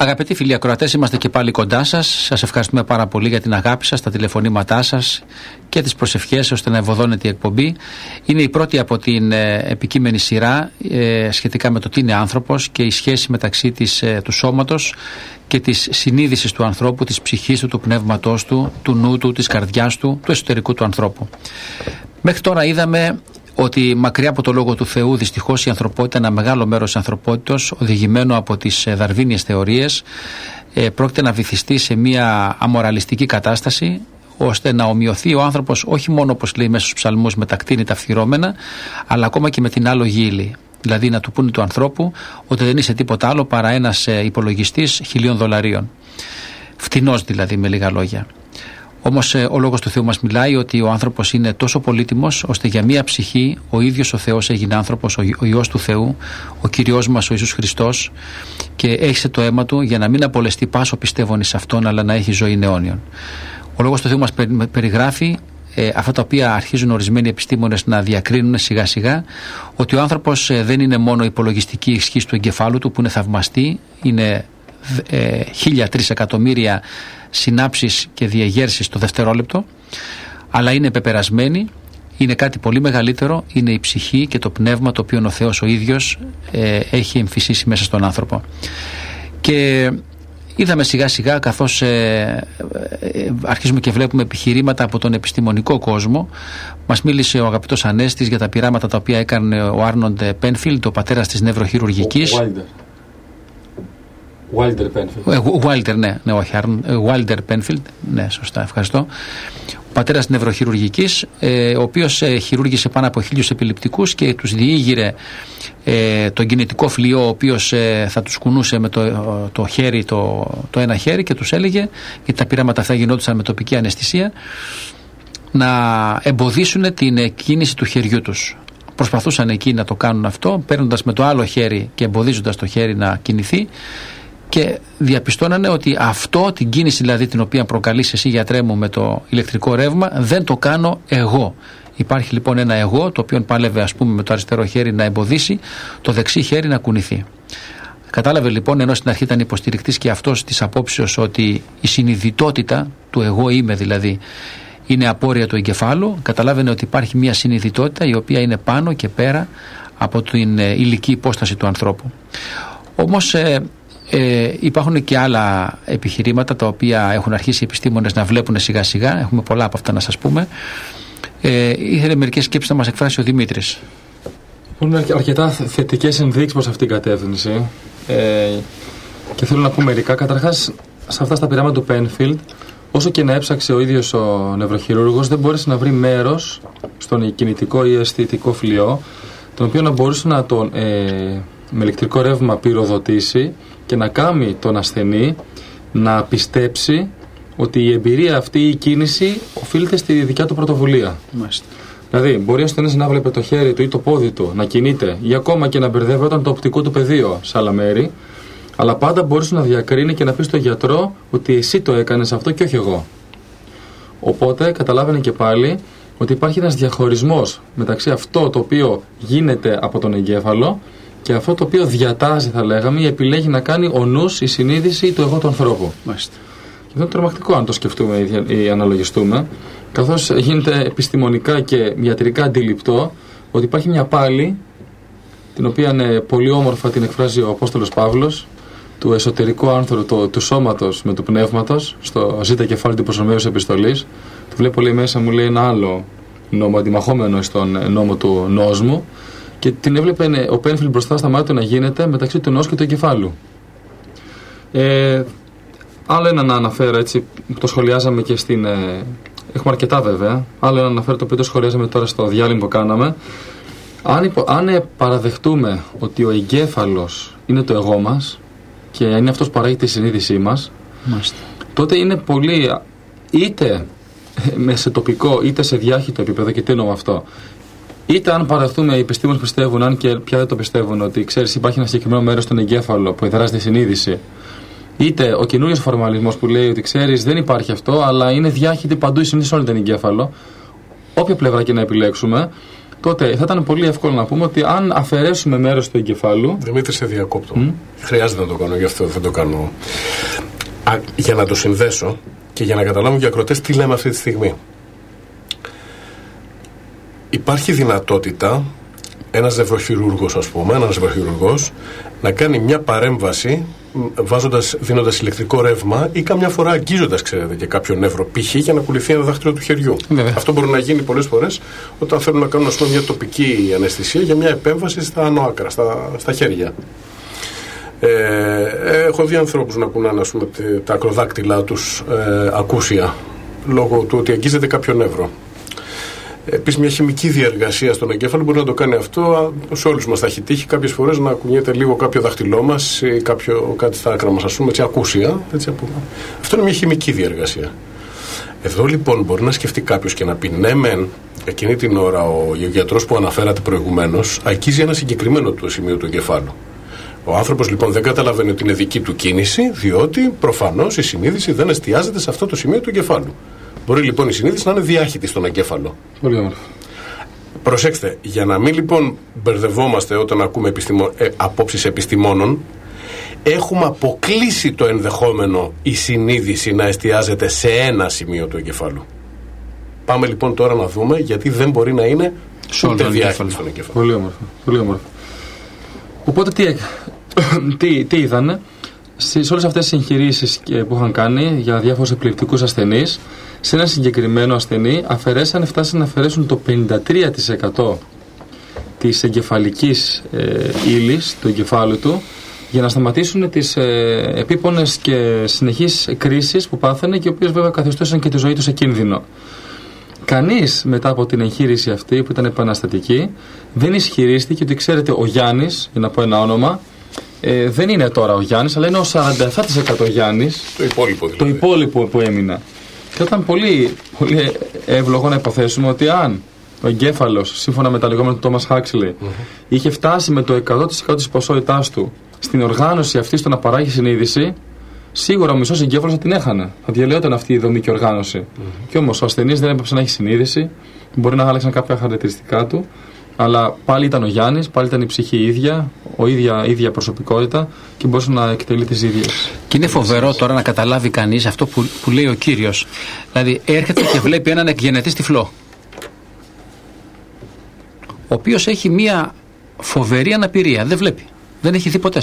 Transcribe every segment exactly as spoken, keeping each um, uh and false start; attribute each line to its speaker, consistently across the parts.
Speaker 1: Αγαπητοί φίλοι ακροατές, είμαστε και πάλι κοντά σας. Σας ευχαριστούμε πάρα πολύ για την αγάπη σας, τα τηλεφωνήματά σας και τις προσευχές ώστε να ευωδώνεται η εκπομπή. Είναι η πρώτη από την ε, επικείμενη σειρά ε, σχετικά με το τι είναι άνθρωπος και η σχέση μεταξύ της, ε, του σώματος και της συνείδησης του ανθρώπου, της ψυχής του, του πνεύματός του, του νου του, της καρδιάς του, του εσωτερικού του ανθρώπου. Μέχρι τώρα είδαμε ότι μακριά από το λόγο του Θεού, δυστυχώς η ανθρωπότητα, ένα μεγάλο μέρος της ανθρωπότητας, οδηγημένο από τις δαρβίνιες θεωρίες, ε, πρόκειται να βυθιστεί σε μια αμοραλιστική κατάσταση, ώστε να ομοιωθεί ο άνθρωπος όχι μόνο, όπως λέει μέσα στους ψαλμούς, με τα κτίνη τα φθυρώμενα, αλλά ακόμα και με την άλογη ύλη. Δηλαδή να του πούνε του ανθρώπου ότι δεν είσαι τίποτα άλλο παρά ένας υπολογιστής χιλίων δολαρίων. Φτηνός δηλαδή, με λίγα λόγια. Όμως ο λόγος του Θεού μας μιλάει ότι ο άνθρωπος είναι τόσο πολύτιμος, ώστε για μία ψυχή ο ίδιος ο Θεός έγινε άνθρωπος, ο, ο Υιός του Θεού, ο Κυριός μας ο Ιησούς Χριστός, και έχισε το αίμα του για να μην απολεστεί πάσο πιστεύων εις Αυτόν, αλλά να έχει ζωή αιώνιον. Ο λόγος του Θεού μας περι, περιγράφει ε, αυτά τα οποία αρχίζουν ορισμένοι επιστήμονες να διακρίνουν σιγά σιγά, ότι ο άνθρωπος ε, δεν είναι μόνο υπολογιστική ισχύς του εγκεφάλου του, που είναι θαυμαστή, είναι ε, χίλια τρεις εκατομμύρια συνάψεις και διαγέρσεις το δευτερόλεπτο, αλλά είναι πεπερασμένη, είναι κάτι πολύ μεγαλύτερο, είναι η ψυχή και το πνεύμα το οποίο ο Θεός ο ίδιος ε, έχει εμφυσίσει μέσα στον άνθρωπο. Και είδαμε σιγά σιγά, καθώς ε, ε, αρχίζουμε και βλέπουμε επιχειρήματα από τον επιστημονικό κόσμο. Μας μίλησε ο αγαπητός Ανέστης για τα πειράματα τα οποία έκανε ο Άρνοντ Πένφιλντ, ο πατέρας της νευροχειρουργικής.
Speaker 2: Wilder Penfield.
Speaker 1: Wilder, ναι, ναι, όχι, Wilder Penfield, ναι, σωστά, ευχαριστώ. Ο πατέρας νευροχειρουργικής, ε, ο οποίος ε, χειρούργησε πάνω από χίλιους επιληπτικούς και τους διήγηρε ε, τον κινητικό φλοιό, ο οποίος ε, θα τους κουνούσε με το, το χέρι, το, το ένα χέρι, και τους έλεγε, γιατί τα πειράματα αυτά γινόντουσαν με τοπική αναισθησία, να εμποδίσουν την κίνηση του χεριού τους. Προσπαθούσαν εκεί να το κάνουν αυτό, παίρνοντας με το άλλο χέρι και εμποδίζοντας το χέρι να κινηθεί, και διαπιστώνανε ότι αυτό, την κίνηση δηλαδή την οποία προκαλείς εσύ, γιατρέ μου, με το ηλεκτρικό ρεύμα, δεν το κάνω εγώ. Υπάρχει λοιπόν ένα εγώ το οποίο πάλευε, ας πούμε, με το αριστερό χέρι να εμποδίσει, το δεξί χέρι να κουνηθεί. Κατάλαβε λοιπόν, ενώ στην αρχή ήταν υποστηρικτής και αυτός της απόψεως ότι η συνειδητότητα του εγώ είμαι δηλαδή είναι απόρρια του εγκεφάλου, καταλάβαινε ότι υπάρχει μια συνειδητότητα η οποία είναι πάνω και πέρα από την υλική υπόσταση του ανθρώπου. Όμως ε, ε, υπάρχουν και άλλα επιχειρήματα τα οποία έχουν αρχίσει οι επιστήμονες να βλέπουν σιγά σιγά. Έχουμε πολλά από αυτά να σας πούμε. Ε, ήθελε μερικές σκέψεις να μας εκφράσει ο Δημήτρης.
Speaker 2: Υπάρχουν αρκετά θετικές ενδείξεις προς αυτήν την κατεύθυνση, ε, και θέλω να πω μερικά. Καταρχάς, σε αυτά τα πειράματα του Penfield, όσο και να έψαξε ο ίδιος ο νευροχειρούργος, δεν μπόρεσε να βρει μέρος στον κινητικό ή αισθητικό φλοιό, τον οποίο να μπορούσε να τον ε, με ηλεκτρικό ρεύμα πυροδοτήσει και να κάνει τον ασθενή να πιστέψει ότι η εμπειρία αυτή, η κίνηση, οφείλεται στη δικιά του πρωτοβουλία.
Speaker 1: Μάλιστα.
Speaker 2: Δηλαδή, μπορεί ο ασθενής να βλέπει το χέρι του ή το πόδι του να κινείται, ή ακόμα και να μπερδεύονταν το οπτικό του πεδίο σε άλλα μέρη, αλλά πάντα μπορούσε να διακρίνει και να πει στον γιατρό ότι εσύ το έκανες αυτό και όχι εγώ. Οπότε καταλάβαινε και πάλι ότι υπάρχει ένας διαχωρισμός μεταξύ αυτό το οποίο γίνεται από τον εγκέφαλο και αυτό το οποίο διατάζει, θα λέγαμε, ή επιλέγει να κάνει ο νους, η συνείδηση του εγώ του ανθρώπου.
Speaker 1: Μάλιστα.
Speaker 2: Και αυτό είναι τρομακτικό αν το σκεφτούμε ή αναλογιστούμε, καθώς γίνεται επιστημονικά και ιατρικά αντιληπτό ότι υπάρχει μια πάλη, την οποία είναι πολύ όμορφα την εκφράζει ο Απόστολος Παύλος, του εσωτερικού άνθρωπου, το, του σώματος με του πνεύματος, στο ζήτα κεφάλι του προσωπικού επιστολής. Το βλέπω, λέει, μέσα μου, λέει, ένα άλλο νόμο, αντιμαχόμενο στον νόμο του νόσμου, και την έβλεπε ο Πένφιλντ μπροστά στα μάτια να γίνεται μεταξύ του νόσου και του εγκεφάλου. Ε, άλλο ένα να αναφέρω, έτσι, που το σχολιάζαμε και στην. Ε, έχουμε αρκετά βέβαια. Άλλο ένα να αναφέρω, το οποίο το σχολιάζαμε τώρα στο διάλειμμα που κάναμε. Αν, υπο, αν παραδεχτούμε ότι ο εγκέφαλος είναι το εγώ μας και είναι αυτός που παράγει τη συνείδησή μας, Μάλιστα. τότε είναι πολύ, είτε σε τοπικό είτε σε διάχυτο επίπεδο, και τι εννοώ με αυτό. Είτε αν παραδεχτούμε, οι επιστήμονες πιστεύουν, αν και πια δεν το πιστεύουν, ότι ξέρεις, υπάρχει ένα συγκεκριμένο μέρος στον εγκέφαλο που εδράζει τη συνείδηση, είτε ο καινούριος φορμαλισμός που λέει ότι ξέρεις, δεν υπάρχει αυτό, αλλά είναι διάχυτη παντού η συνείδηση, όλο τον εγκέφαλο. Όποια πλευρά και να επιλέξουμε, τότε θα ήταν πολύ εύκολο να πούμε ότι αν αφαιρέσουμε μέρος του εγκεφάλου.
Speaker 3: Δημήτρη, σε διακόπτω. Mm? Χρειάζεται να το κάνω, γι' αυτό δεν το κάνω. Α, για να το συνδέσω και για να καταλάβουν και οι ακροατές τι λέμε αυτή τη στιγμή. Υπάρχει δυνατότητα ένας νευροχειρούργος, ας πούμε, ένας νευροχειρουργός να κάνει μια παρέμβαση βάζοντας, δίνοντας ηλεκτρικό ρεύμα ή καμιά φορά αγγίζοντας, ξέρετε, και κάποιο νεύρο π.χ. για να κουληθεί ένα δάχτυλο του χεριού. Βέβαια. Αυτό μπορεί να γίνει πολλές φορές όταν θέλουν να κάνουν, ας πούμε, μια τοπική αναισθησία για μια επέμβαση στα άνω-άκρα, στα, στα χέρια. Ε, έχω δει ανθρώπους να κουνάνε, ας πούμε, τα ακροδάκτυλά τους ε, ακούσια λόγω του ότι αγγίζεται κάποιο νεύρο. Επίσης, μια χημική διαργασία στον εγκέφαλο μπορεί να το κάνει αυτό. Σε όλους μας θα έχει τύχει κάποιες φορές να κουνιέται λίγο κάποιο δάχτυλό μας ή κάποιο, κάτι στα άκρα μας, ας πούμε, έτσι, ακούσια. Έτσι, αυτό είναι μια χημική διαργασία. Εδώ λοιπόν μπορεί να σκεφτεί κάποιος και να πει ναι, μεν, εκείνη την ώρα ο γιατρός που αναφέρατε προηγουμένως αγγίζει ένα συγκεκριμένο του σημείο του εγκεφάλου. Ο άνθρωπος λοιπόν δεν καταλαβαίνει ότι είναι δική του κίνηση, διότι προφανώς η συνείδηση δεν εστιάζεται σε αυτό το σημείο του εγκεφάλου. Μπορεί λοιπόν η συνείδηση να είναι διάχυτη στον εγκέφαλο.
Speaker 2: Πολύ όμορφο.
Speaker 3: Προσέξτε, για να μην λοιπόν μπερδευόμαστε όταν ακούμε επιστημο... ε, απόψεις επιστημόνων, έχουμε αποκλείσει το ενδεχόμενο η συνείδηση να εστιάζεται σε ένα σημείο του εγκεφάλου. Πάμε λοιπόν τώρα να δούμε γιατί δεν μπορεί να είναι ούτε διάχυτη στον εγκέφαλο.
Speaker 2: Πολύ όμορφο. Πολύ όμορφο. Οπότε τι, τι, τι είδανε σε όλες αυτές τις εγχειρήσεις που είχαν κάνει για διάφορους επιληπτικούς ασθενείς. Σε ένα συγκεκριμένο ασθενή αφαιρέσαν, φτάσαν να αφαιρέσουν το πενήντα τρία τοις εκατό της εγκεφαλικής ε, ύλης του εγκεφάλου του για να σταματήσουν τις ε, επίπονες και συνεχείς κρίσεις που πάθαινε και οι οποίες βέβαια καθιστούσαν και τη ζωή του σε κίνδυνο. Κανείς μετά από την εγχείρηση αυτή που ήταν επαναστατική δεν ισχυρίστηκε ότι, ξέρετε, ο Γιάννης, για να πω ένα όνομα, ε, δεν είναι τώρα ο Γιάννης, αλλά είναι ο σαράντα επτά τοις εκατό Γιάννης,
Speaker 3: το υπόλοιπο, δηλαδή.
Speaker 2: Το υπόλοιπο που έμεινα. Και ήταν πολύ, πολύ εύλογο να υποθέσουμε ότι αν ο εγκέφαλος, σύμφωνα με τα λεγόμενα του Τόμας Χάξλι, mm-hmm. είχε φτάσει με το εκατό τοις εκατό της ποσότητάς του στην οργάνωση αυτή στο να παράγει συνείδηση, σίγουρα ο μισός εγκέφαλος θα την έχανε. Θα διαλυόταν αυτή η δομή και οργάνωση. Mm-hmm. Και όμως ο ασθενής δεν έπρεπε να έχει συνείδηση, μπορεί να άλλαξαν κάποια χαρακτηριστικά του, αλλά πάλι ήταν ο Γιάννης, πάλι ήταν η ψυχή ίδια, ο ίδια, ίδια προσωπικότητα και μπορούσε να εκτελεί τις ίδιες.
Speaker 1: Και είναι φοβερό τώρα να καταλάβει κανείς αυτό που, που λέει ο Κύριος. Δηλαδή έρχεται και βλέπει έναν εκγενετή τυφλό, ο οποίος έχει μία φοβερή αναπηρία, δεν βλέπει, δεν έχει δει ποτέ.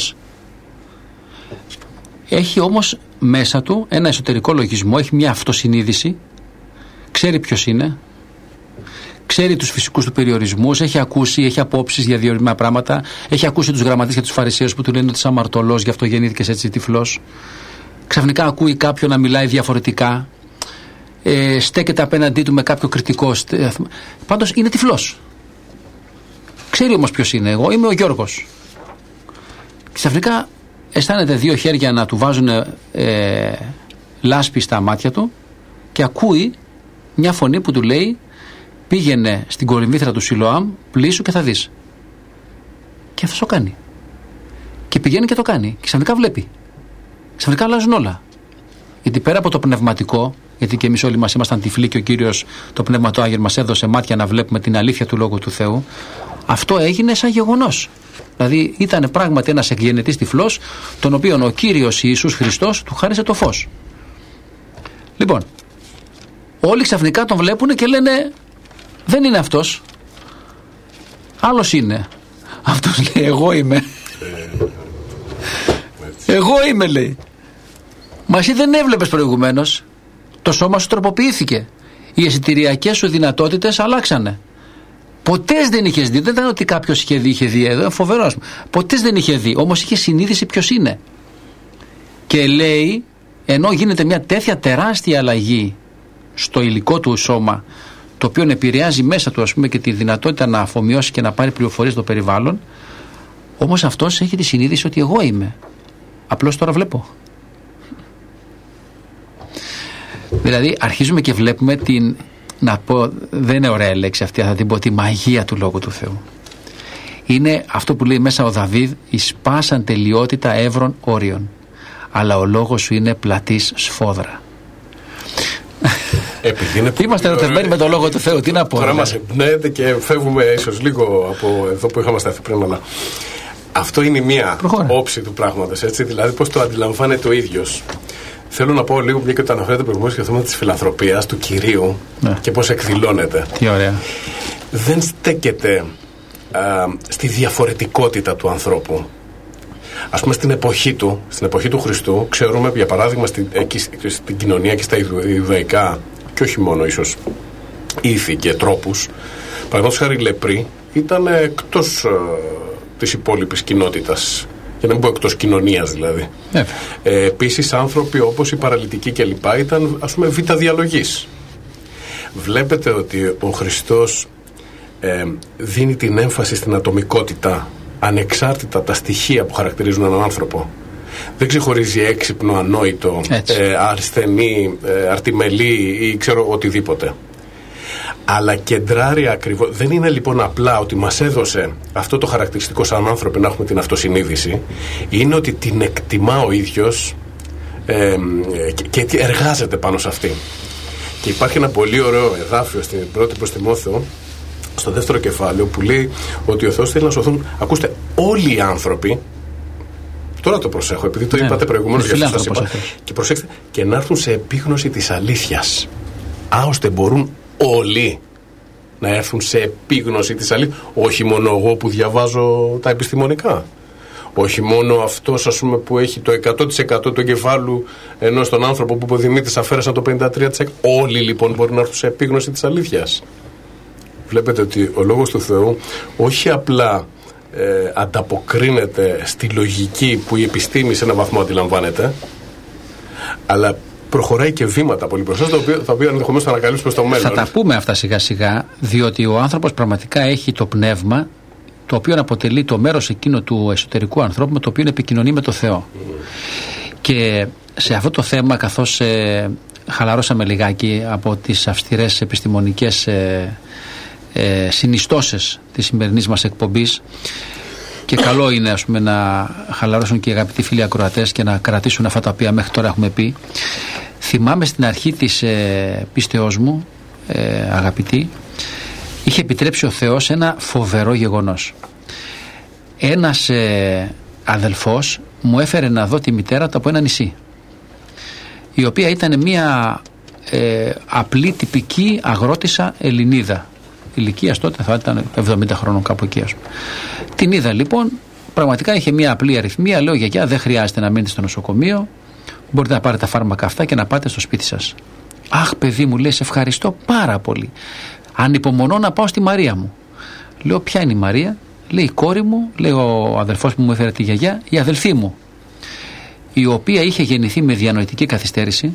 Speaker 1: Έχει όμως μέσα του ένα εσωτερικό λογισμό, έχει μια αυτοσυνείδηση, ξέρει ποιος είναι, ξέρει τους φυσικούς του περιορισμούς, έχει ακούσει, έχει απόψεις για διορισμένα πράγματα, έχει ακούσει τους γραμματείς και τους φαρισαίους που του λένε ότι είσαι αμαρτωλός, γι' αυτό γεννήθηκες έτσι τυφλός. Ξαφνικά ακούει κάποιον να μιλάει διαφορετικά, ε, στέκεται απέναντί του με κάποιο κριτικό. Πάντως είναι τυφλός. Ξέρει όμως ποιος είναι. Εγώ είμαι ο Γιώργος. Ξαφνικά αισθάνεται δύο χέρια να του βάζουν ε, λάσπη στα μάτια του και ακούει μια φωνή που του λέει: πήγαινε στην κορυμβήθρα του Σιλοάμ, πλήσου και θα δεις. Και αυτό το κάνει. Και πηγαίνει και το κάνει. Και ξαφνικά βλέπει. Ξαφνικά αλλάζουν όλα. Γιατί πέρα από το πνευματικό, γιατί και εμείς όλοι μας ήμασταν τυφλοί και ο Κύριος, το Πνεύμα του Άγιο, μας έδωσε μάτια να βλέπουμε την αλήθεια του Λόγου του Θεού, αυτό έγινε σαν γεγονός. Δηλαδή ήταν πράγματι ένας εκγενετής τυφλός, τον οποίον ο Κύριος Ιησούς Χριστός του χάρισε το φως. Λοιπόν, όλοι ξαφνικά τον βλέπουν και λένε: δεν είναι αυτός. Άλλος είναι. Αυτός λέει: εγώ είμαι. Εγώ είμαι, λέει. Μα εσύ δεν έβλεπες προηγουμένως. Το σώμα σου τροποποιήθηκε. Οι αισθητηριακές σου δυνατότητες αλλάξανε. Ποτέ δεν είχες δει. Δεν ήταν ότι κάποιος είχε δει, είχε δει εδώ. Φοβερός. Ποτέ δεν είχε δει. Όμως είχε συνείδηση ποιος είναι. Και λέει, ενώ γίνεται μια τέτοια τεράστια αλλαγή στο υλικό του σώμα, το οποίο επηρεάζει μέσα του, ας πούμε, και τη δυνατότητα να αφομοιώσει και να πάρει πληροφορίες στο περιβάλλον, όμως αυτός έχει τη συνείδηση ότι εγώ είμαι. Απλώς τώρα βλέπω. Δηλαδή αρχίζουμε και βλέπουμε την, να πω, δεν είναι ωραία λέξη αυτή, θα την πω, τη μαγεία του Λόγου του Θεού. Είναι αυτό που λέει μέσα ο Δαβίδ: «Εισπάσαν τελειότητα εύρων όριων, αλλά ο λόγος σου είναι πλατής σφόδρα».
Speaker 3: Επειδή είναι
Speaker 1: Είμαστε ερωτευμένοι με το λόγο του Θεού, τι να πω.
Speaker 3: Τώρα μας εμπνέεται και φεύγουμε ίσως λίγο από εδώ που είχαμε σταθεί πριν, αλλά αυτό είναι μία
Speaker 1: Προχώρα.
Speaker 3: όψη του πράγματος, έτσι, δηλαδή πώς το αντιλαμβάνεται ο ίδιος. Θέλω να πω λίγο, μια και το αναφέρετε προηγουμένως, για το θέμα της φιλανθρωπίας του Κυρίου, ναι, και πώς εκδηλώνεται.
Speaker 1: Τι ωραία.
Speaker 3: Δεν στέκεται α, στη διαφορετικότητα του ανθρώπου. Ας πούμε στην εποχή του, στην εποχή του Χριστού, ξέρουμε για παράδειγμα στην, εκεί, στην κοινωνία και στα Ιουδαϊκά, και όχι μόνο ίσως ήθη και τρόπους, παραδείγματος χάρη οι λεπροί ήταν εκτός α, της υπόλοιπης κοινότητας, για να μην πω εκτός κοινωνίας δηλαδή. Yeah. Ε, επίσης άνθρωποι όπως οι παραλυτικοί κλπ. Ήταν ας πούμε β' διαλογής. Βλέπετε ότι ο Χριστός ε, δίνει την έμφαση στην ατομικότητα ανεξάρτητα τα στοιχεία που χαρακτηρίζουν έναν άνθρωπο. Δεν ξεχωρίζει έξυπνο, ανόητο, ε, ασθενή, ε, αρτιμελή ή ξέρω οτιδήποτε. Αλλά κεντράρει ακριβώς. Δεν είναι λοιπόν απλά ότι μας έδωσε αυτό το χαρακτηριστικό σαν άνθρωποι να έχουμε την αυτοσυνείδηση. Είναι ότι την εκτιμά ο ίδιος ε, και, και εργάζεται πάνω σε αυτή. Και υπάρχει ένα πολύ ωραίο εδάφιο στην πρώτη προς Τιμόθεο, στο δεύτερο κεφάλαιο, που λέει ότι ο Θεός θέλει να σωθούν, ακούστε, όλοι οι άνθρωποι. Τώρα το προσέχω, επειδή το ναι, είπατε προηγουμένως, για αυτό σας είπα. Και προσέξτε, και να έρθουν σε επίγνωση της αλήθειας. Α, ώστε μπορούν όλοι να έρθουν σε επίγνωση της αλήθειας. Όχι μόνο εγώ που διαβάζω τα επιστημονικά. Όχι μόνο αυτός, ας πούμε, που έχει το εκατό τοις εκατό του εγκεφάλου, ενώ στον άνθρωπο που ο Δημήτρης αφαίρεσαν το πενήντα τρία τοις εκατό. Όλοι λοιπόν μπορούν να έρθουν σε επίγνωση της αλήθειας. Βλέπετε ότι ο Λόγος του Θεού όχι απλά ε, ανταποκρίνεται στη λογική που η επιστήμη σε έναν βαθμό αντιλαμβάνεται, αλλά προχωράει και βήματα πολύ μπροστά, τα οποία ενδεχομένως θα ανακαλύψουμε στο μέλλον.
Speaker 1: Θα τα πούμε αυτά σιγά σιγά, διότι ο άνθρωπος πραγματικά έχει το πνεύμα, το οποίο αποτελεί το μέρος εκείνο του εσωτερικού ανθρώπου με το οποίο επικοινωνεί με το Θεό. Mm. Και σε αυτό το θέμα, καθώς ε, χαλαρώσαμε λιγάκι από τις αυστηρές επιστημονικές ε, ε, συνιστώσεις της σημερινής μας εκπομπής, και καλό είναι, ας πούμε, να χαλαρώσουν και οι αγαπητοί φίλοι ακροατές και να κρατήσουν αυτά τα οποία μέχρι τώρα έχουμε πει. Θυμάμαι στην αρχή της ε, πίστεώς μου, ε, αγαπητοί, είχε επιτρέψει ο Θεός ένα φοβερό γεγονός. Ένας ε, αδελφός μου έφερε να δω τη μητέρα του από ένα νησί, η οποία ήταν μια ε, απλή τυπική αγρότισσα Ελληνίδα. Ηλικίας τότε θα ήταν εβδομήντα χρόνων, κάπου εκεί, ας πούμε. Την είδα λοιπόν, πραγματικά είχε μια απλή αριθμία. Λέω, γιαγιά, δεν χρειάζεται να μείνετε στο νοσοκομείο, μπορείτε να πάρετε τα φάρμακα αυτά και να πάτε στο σπίτι σας. Αχ, παιδί μου, λέει, σε ευχαριστώ πάρα πολύ. Ανυπομονώ να πάω στη Μαρία μου. Λέω, ποια είναι η Μαρία? Λέει, η κόρη μου, λέει ο αδελφός που μου έφερε τη γιαγιά, η αδελφή μου, η οποία είχε γεννηθεί με διανοητική καθυστέρηση.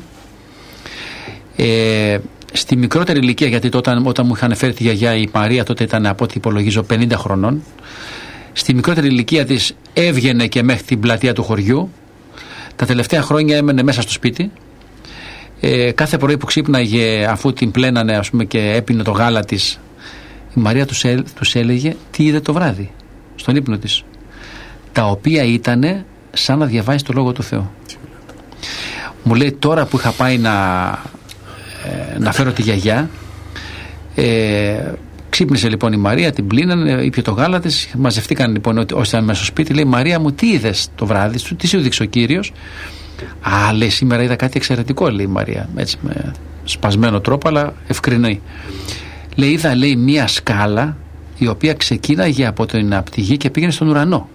Speaker 1: Ε, στη μικρότερη ηλικία, γιατί τότε, όταν μου είχαν φέρει τη γιαγιά η Μαρία, τότε ήταν από ό,τι υπολογίζω πενήντα χρονών. Στη μικρότερη ηλικία της έβγαινε και μέχρι την πλατεία του χωριού. Τα τελευταία χρόνια έμενε μέσα στο σπίτι. Ε, κάθε πρωί που ξύπναγε, αφού την πλένανε, ας πούμε, και έπινε το γάλα της, η Μαρία τους, έ, τους έλεγε τι είδε το βράδυ στον ύπνο της, τα οποία ήτανε σαν να διαβάζει το Λόγο του Θεού. Μου λέει, τώρα που είχα πάει να, ε, να φέρω τη γιαγιά, ε, ξύπνησε λοιπόν η Μαρία, την πλύνανε, ήπια το γάλα της, μαζευτήκαν λοιπόν όσοι ήταν μέσα στο σπίτι. Λέει, Μαρία μου, τι είδες το βράδυ, τι σου δείξε ο Κύριος? Α, λέει, σήμερα είδα κάτι εξαιρετικό, λέει η Μαρία, έτσι με σπασμένο τρόπο, αλλά ευκρινή. Λέει, είδα, λέει, μία σκάλα η οποία ξεκίναγε από την απτυγή και πήγαινε στον ουρανό.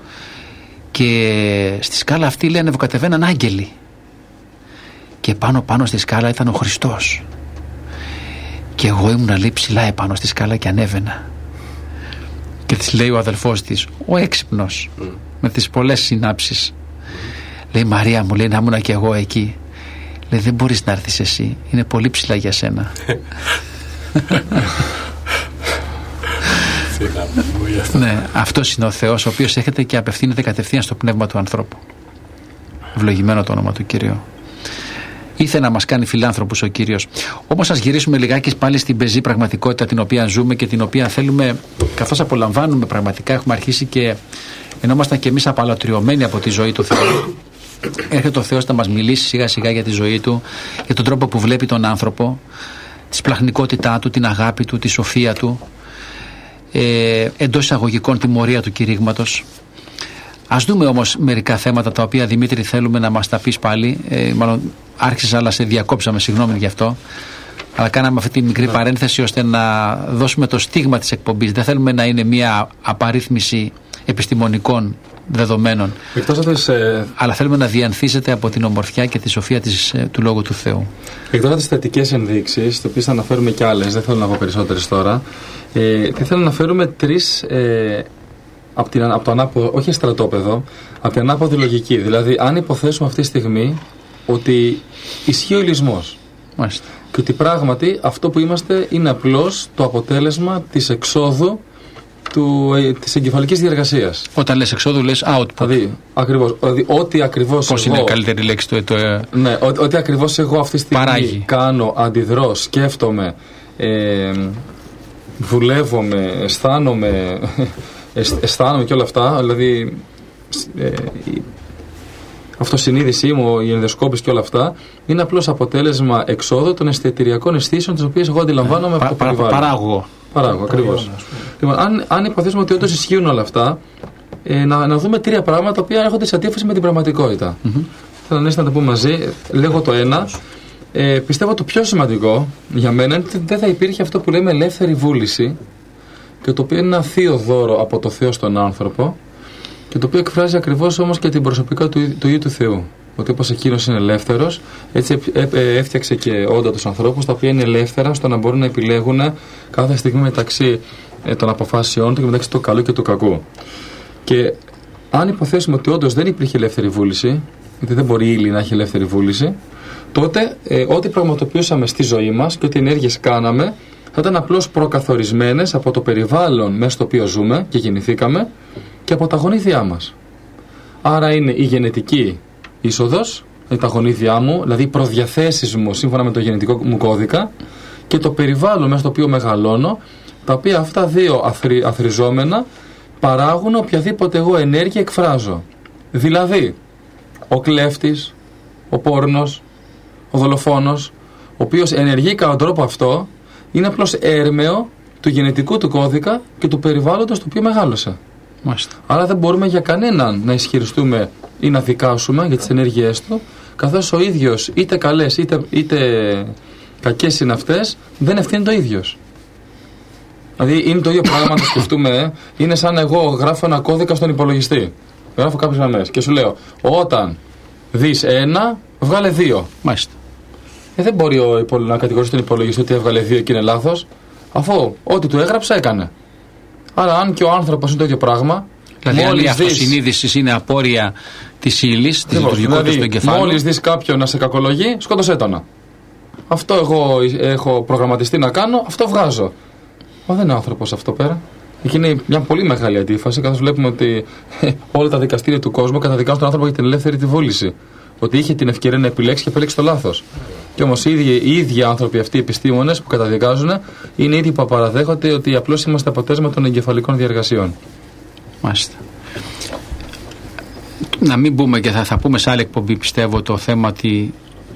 Speaker 1: Και στη σκάλα αυτή, λέει, ανεβοκατεβαίναν άγγελοι. Και πάνω πάνω στη σκάλα ήταν ο Χριστός. Και εγώ ήμουν, λέει, ψηλά επάνω στη σκάλα και ανέβαινα. Και της λέει ο αδελφός της, ο έξυπνος, mm. με τις πολλές συνάψεις, λέει, Μαρία μου, λέει, να ήμουν και εγώ εκεί. Λέει, δεν μπορείς να έρθεις εσύ, είναι πολύ ψηλά για σένα. Ναι, αυτός είναι ο Θεός, ο οποίος έρχεται και απευθύνεται κατευθείαν στο πνεύμα του ανθρώπου. Ευλογημένο το όνομα του Κυρίου. Ήθελε να μας κάνει φιλάνθρωπους ο Κύριος. Όμως ας γυρίσουμε λιγάκι πάλι στην πεζή πραγματικότητα την οποία ζούμε και την οποία θέλουμε, καθώς απολαμβάνουμε πραγματικά, έχουμε αρχίσει και ενώ ήμασταν και εμείς απαλωτριωμένοι από τη ζωή του Θεού, έρχεται ο Θεός να μας μιλήσει σιγά σιγά για τη ζωή του, για τον τρόπο που βλέπει τον άνθρωπο, τη σπλαχνικότητά του, την αγάπη του, τη σοφία του, ε, εντός εισαγωγικών τιμωρία του κηρύγματος. Ας δούμε όμως μερικά θέματα τα οποία, Δημήτρη, θέλουμε να μας τα πεις πάλι. Ε, μάλλον άρχισες, αλλά σε διακόψαμε, συγγνώμη γι' αυτό. Αλλά κάναμε αυτή τη μικρή ναι. παρένθεση ώστε να δώσουμε το στίγμα της εκπομπής. Δεν θέλουμε να είναι μια απαρίθμηση επιστημονικών δεδομένων.
Speaker 2: Εκτός ε...
Speaker 1: αλλά θέλουμε να διανθίζεται από την ομορφιά και τη σοφία της, ε, του Λόγου του Θεού.
Speaker 2: Εκτός από τις θετικές ενδείξεις, τις οποίες θα αναφέρουμε κι άλλες, δεν θέλω να πω περισσότερες τώρα, ε, θα ήθελα να αναφέρουμε τρεις ε, από, την, από το ανάποδο, όχι στρατόπεδο, από την ανάποδη λογική. Δηλαδή, αν υποθέσουμε αυτή τη στιγμή ότι ισχύει ο ηλισμός.
Speaker 1: Μάλιστα.
Speaker 2: Και ότι πράγματι αυτό που είμαστε είναι απλώς το αποτέλεσμα της εξόδου του, ε, της εγκεφαλικής διεργασίας.
Speaker 1: Όταν λες εξόδου, λες output.
Speaker 2: Δηλαδή, ακριβώς, δηλαδή ό,τι ακριβώς
Speaker 1: πώς
Speaker 2: εγώ,
Speaker 1: είναι η καλύτερη λέξη του, το, ε...
Speaker 2: ναι, ό, ό,τι ακριβώς εγώ αυτή τη στιγμή
Speaker 1: παράγει. Κάνω,
Speaker 2: αντιδρώ, σκέφτομαι, ε, βουλεύομαι, αισθάνομαι, αισθάνομαι και όλα αυτά, δηλαδή ε, η αυτοσυνείδησή μου, η ενδοσκόπηση και όλα αυτά, είναι απλώς αποτέλεσμα εξόδου των αισθητηριακών αισθήσεων τις οποίες εγώ αντιλαμβάνομαι από το περιβάλλον.
Speaker 1: Παράγω.
Speaker 2: Παράγω, ακριβώς. Λοιπόν, αν, αν υποθέσουμε ότι όντως ισχύουν όλα αυτά, ε, να, να δούμε τρία πράγματα τα οποία έρχονται σε αντίφαση με την πραγματικότητα. Mm-hmm. Θέλω να τα πούμε μαζί. Λέγω το ένα. Ε, πιστεύω το πιο σημαντικό για μένα είναι ότι δεν θα υπήρχε αυτό που λέμε ελεύθερη βούληση, και το οποίο είναι ένα θείο δώρο από το Θεό στον άνθρωπο, και το οποίο εκφράζει ακριβώς όμως και την προσωπικότητα του, του ίδιου του Θεού. Ότι όπως εκείνος είναι ελεύθερος, έτσι έφτιαξε και όντα τους ανθρώπους, τα οποία είναι ελεύθερα στο να μπορούν να επιλέγουν κάθε στιγμή μεταξύ των αποφάσεών του και μεταξύ του καλού και του κακού. Και αν υποθέσουμε ότι όντως δεν υπήρχε ελεύθερη βούληση, γιατί δεν μπορεί η ύλη να έχει ελεύθερη βούληση, τότε ε, ό,τι πραγματοποιούσαμε στη ζωή μας και ό,τι ενέργειες κάναμε θα ήταν απλώς προκαθορισμένες από το περιβάλλον μέσα στο οποίο ζούμε και γεννηθήκαμε και από τα γονίδια μας. Άρα είναι η γενετική είσοδος, τα γονίδια μου, δηλαδή οι προδιαθέσεις μου σύμφωνα με το γενετικό μου κώδικα, και το περιβάλλον μέσα στο οποίο μεγαλώνω, τα οποία αυτά δύο αθρι, αθροιζόμενα παράγουν οποιαδήποτε εγώ ενέργεια εκφράζω. Δηλαδή, ο κλέφτης, ο πόρνος, ο δολοφόνος, ο οποίος ενεργεί κατά τον τρόπο αυτό, είναι απλώς έρμεο του γενετικού του κώδικα και του περιβάλλοντος το οποίο μεγάλωσε.
Speaker 1: Μάλιστα.
Speaker 2: Άρα δεν μπορούμε για κανέναν να ισχυριστούμε ή να δικάσουμε για τις ενέργειές του, καθώς ο ίδιος, είτε καλές είτε, είτε κακές είναι αυτές, δεν ευθύνει το ίδιος. Δηλαδή είναι το ίδιο πράγμα να το σκεφτούμε. Είναι σαν εγώ γράφω ένα κώδικα στον υπολογιστή. Γράφω κάποιες γραμμές και σου λέω, όταν δεις ένα, βγάλε δύο.
Speaker 1: Μάλιστα.
Speaker 2: Ε, δεν μπορεί ο, να κατηγορήσει τον υπολογιστή ότι έβγαλε δύο και είναι λάθος, αφού ό,τι του έγραψα έκανε. Άρα, αν και ο άνθρωπος είναι το ίδιο πράγμα.
Speaker 1: Δηλαδή, αν η αυτοσυνείδηση είναι απόρρια της ύλης, της λειτουργικότητας
Speaker 2: δηλαδή,
Speaker 1: του εγκεφάλου.
Speaker 2: Μόλις δεις κάποιον να σε κακολογεί, σκότωσέ τον. Αυτό εγώ έχω προγραμματιστεί να κάνω, αυτό βγάζω. Μα δεν είναι άνθρωπος αυτό πέρα. Εκεί είναι μια πολύ μεγάλη αντίφαση, καθώς βλέπουμε ότι ε, όλα τα δικαστήρια του κόσμου καταδικάζουν τον άνθρωπο για την ελεύθερη τη βούληση. Ότι είχε την ευκαιρία να επιλέξει και επέλεξε το λάθος. Και όμως οι ίδιοι, οι ίδιοι άνθρωποι, αυτοί οι επιστήμονες που καταδικάζουν, είναι οι ίδιοι που παραδέχονται ότι απλώς είμαστε αποτέλεσμα των εγκεφαλικών διεργασιών.
Speaker 1: Μάλιστα. Να μην μπούμε, και θα, θα πούμε σε άλλη εκπομπή, πιστεύω, το θέμα ότι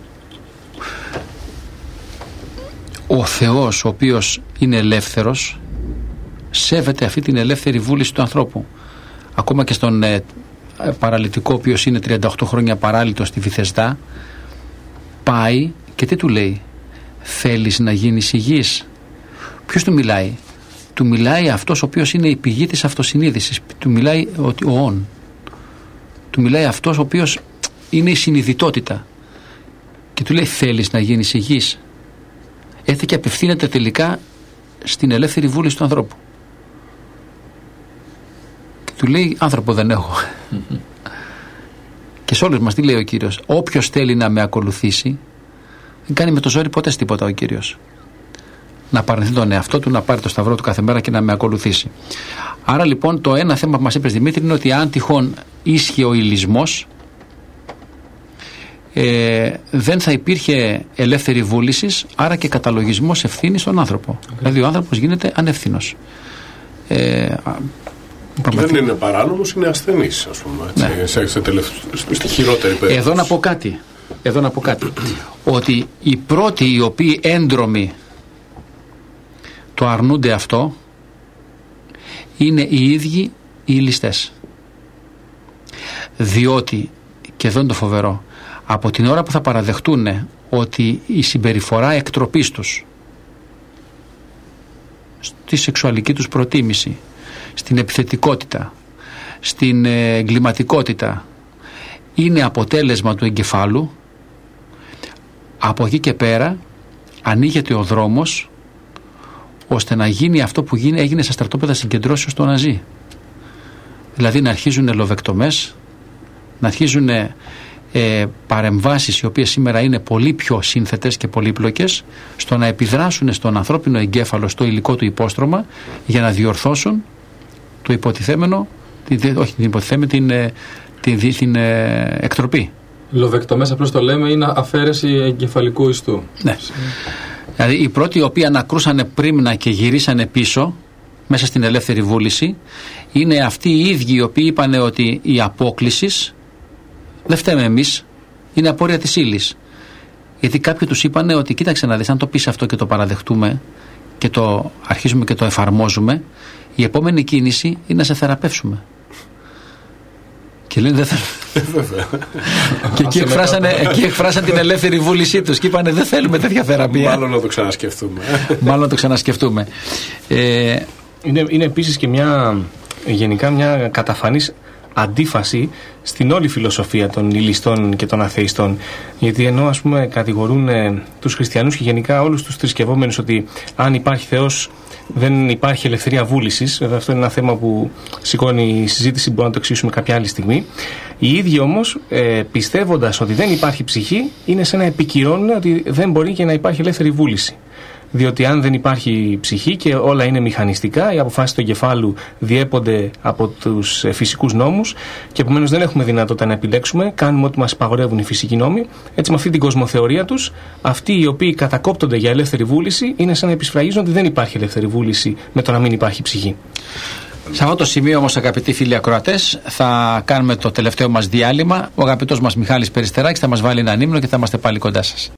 Speaker 1: ο Θεός, ο οποίος είναι ελεύθερος, σέβεται αυτή την ελεύθερη βούληση του ανθρώπου. Ακόμα και στον ε, παραλυτικό, ο οποίος είναι τριάντα οκτώ χρόνια παράλυτος στη Βηθεσδά, πάει και τι του λέει? Θέλεις να γίνεις υγιής? Ποιος του μιλάει? Του μιλάει αυτός ο οποίος είναι η πηγή της αυτοσυνείδησης. Του μιλάει ότι ο «ον». Του μιλάει αυτός ο οποίος είναι η συνειδητότητα. Και του λέει, θέλεις να γίνεις υγιής? Έτσι και απευθύνεται τελικά στην ελεύθερη βούληση του ανθρώπου. Και του λέει, άνθρωπο δεν έχω. Mm-hmm. Και σε όλους μας τι λέει ο Κύριος? Όποιος θέλει να με ακολουθήσει, δεν κάνει με το ζόρι ποτέ τίποτα ο Κύριος. Να απαρνηθεί τον εαυτό του, να πάρει το σταυρό του κάθε μέρα και να με ακολουθήσει. Άρα λοιπόν το ένα θέμα που μας είπες, Δημήτρη, είναι ότι αν τυχόν ίσχυε ο υλισμός, ε, δεν θα υπήρχε ελεύθερη βούληση, άρα και καταλογισμός ευθύνης στον άνθρωπο. Okay. Δηλαδή ο άνθρωπος γίνεται ανεύθυνος. Ε,
Speaker 3: Δεν είναι παράνομος, είναι ασθενής, ας πούμε. Έτσι, ναι. σε, σε τελευ... Στη χειρότερη περίπτωση.
Speaker 1: Εδώ να πω κάτι. Εδώ να πω κάτι. Ότι οι πρώτοι οι οποίοι έντρομοι το αρνούνται αυτό είναι οι ίδιοι οι ληστές. Διότι, και εδώ είναι το φοβερό, από την ώρα που θα παραδεχτούν ότι η συμπεριφορά εκτροπής τους στη σεξουαλική τους προτίμηση, στην επιθετικότητα, στην εγκληματικότητα είναι αποτέλεσμα του εγκεφάλου, από εκεί και πέρα ανοίγεται ο δρόμος ώστε να γίνει αυτό που γίνει, έγινε στα στρατόπεδα συγκεντρώσεως των Ναζί. Δηλαδή να αρχίζουν ελοβεκτομές, να αρχίζουν ε, παρεμβάσεις οι οποίες σήμερα είναι πολύ πιο σύνθετες και πολύπλοκες, στο να επιδράσουν στον ανθρώπινο εγκέφαλο, στο υλικό του υπόστρωμα, για να διορθώσουν το υποτιθέμενο, την, όχι την υποτιθέμενη, την, την, την, την ε, εκτροπή.
Speaker 2: Λοβεκτομές, απλώς το λέμε, είναι αφαίρεση εγκεφαλικού ιστού.
Speaker 1: Ναι. Δηλαδή οι πρώτοι οι οποίοι ανακρούσανε πρίμνα και γυρίσανε πίσω μέσα στην ελεύθερη βούληση είναι αυτοί οι ίδιοι οι οποίοι είπανε ότι η απόκληση δεν φταίμε εμείς, είναι απόρρια της ύλης. Γιατί κάποιοι τους είπανε ότι κοίταξε να δεις, αν το πεις αυτό και το παραδεχτούμε και το αρχίζουμε και το εφαρμόζουμε, η επόμενη κίνηση είναι να σε θεραπεύσουμε. Και λένε δεν θέλουμε. Και εκεί εκφράσανε, εκεί εκφράσαν την ελεύθερη βούλησή τους και είπανε δεν θέλουμε τέτοια θεραπεία.
Speaker 3: Μάλλον να το ξανασκεφτούμε.
Speaker 1: Μάλλον να το ξανασκεφτούμε. Ε,
Speaker 4: είναι, είναι επίσης και μια γενικά μια καταφανής αντίφαση στην όλη φιλοσοφία των νihilιστών και των αθεϊστών. Γιατί ενώ ας πούμε κατηγορούν ε, τους χριστιανούς και γενικά όλους τους θρησκευόμενους ότι αν υπάρχει Θεός δεν υπάρχει ελευθερία βούλησης. Βέβαια αυτό είναι ένα θέμα που σηκώνει η συζήτηση, μπορούμε να το εξηγήσουμε κάποια άλλη στιγμή. Οι ίδιοι όμως ε, πιστεύοντας ότι δεν υπάρχει ψυχή είναι σαν να επικυρώνουν ότι δεν μπορεί και να υπάρχει ελεύθερη βούληση. Διότι αν δεν υπάρχει ψυχή και όλα είναι μηχανιστικά, οι αποφάσεις του εγκεφάλου διέπονται από τους φυσικούς νόμους και επομένως δεν έχουμε δυνατότητα να επιλέξουμε, κάνουμε ό,τι μας υπαγορεύουν οι φυσικοί νόμοι. Έτσι, με αυτή την κοσμοθεωρία τους, αυτοί οι οποίοι κατακόπτονται για ελεύθερη βούληση είναι σαν να επισφραγίζουν ότι δεν υπάρχει ελεύθερη βούληση με το να μην υπάρχει ψυχή.
Speaker 1: Σε αυτό το σημείο όμως, αγαπητοί φίλοι ακροατές, θα κάνουμε το τελευταίο μας διάλειμμα. Ο αγαπητός μας Μιχάλης Περιστεράκης θα μας βάλει έναν ύμνο και θα είμαστε πάλι κοντά σας.